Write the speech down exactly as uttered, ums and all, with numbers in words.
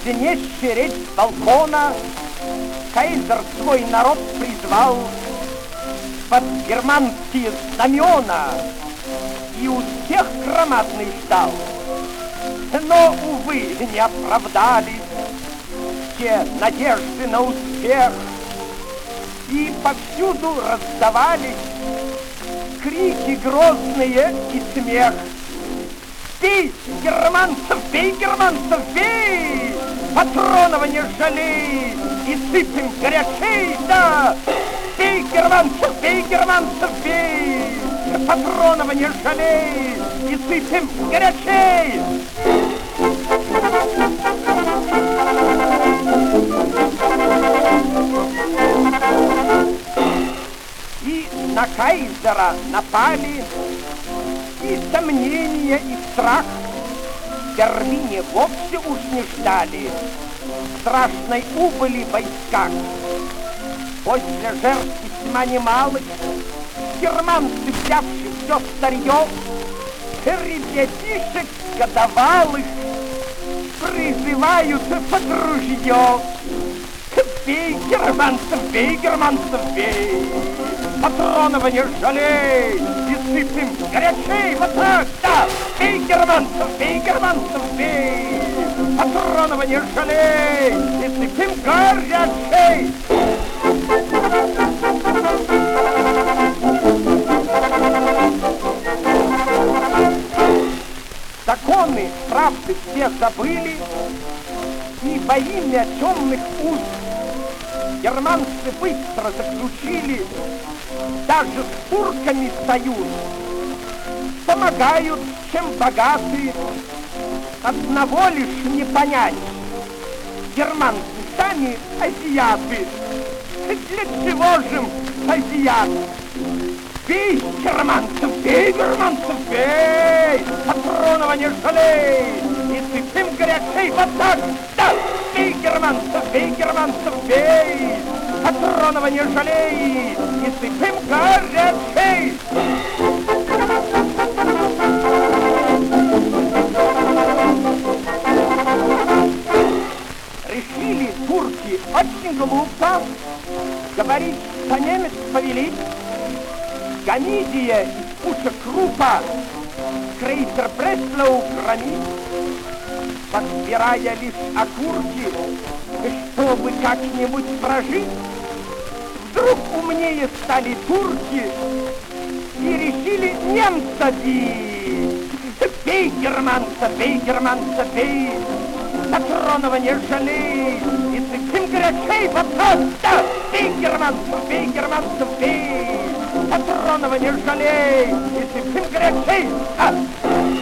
звенящая речь с балкона, кайзер свой народ призвал под германские знамена и успех громадный ждал. Но, увы, не оправдались все надежды на успех, и повсюду раздавались крики грозные и смех. Бей, германцев, бей, германцев, бей! Патронова не жалей, и сыпем горячей, да! Бей, германцев, бей, германцев, бей! Патронова не жалей, и сыпем горячей! И на кайзера напали и сомнения, и страх. В Берлине вовсе уж не ждали страшной убыли в войсках. После жертв весьма немалых германцы, взявши все старье, ребятишек годовалых призывают под ружье. Бей, германцев, бей, германцев, бей! Патронова не жалей, и сыпем горячей, вот так, да! Бей, германцев, бей, германцев, бей! Патронова не жалей, и сыпем горячей! Законы, правды все забыли, и во имя темных уз германцы быстро заключили даже с турками союз. Помогают, чем богаты, одного лишь не понять. Германцы сами азиаты, для чего же им азиат? Бей, германцев, бей, германцев, бей! Патронова не жалей, и сыпем горячей, вот так, да! Бей, германцев, бей, германцев, бей! Патронова не жалей, и сыпем горячей! Решили турки очень глупо говорить, что немец повелит. Гамидия из пушек крупа крейсер Бреслоу громит, подбирая лишь окурки, чтобы как-нибудь прожить. Вдруг умнее стали турки и решили немца бить. Бей, германца, бей, германца, бей! Патронова не жалей, и сыпем горячей, вот так, да! Бей, германца, бей, германца, бей! Патронова не жалей, и сыпем горячей, да!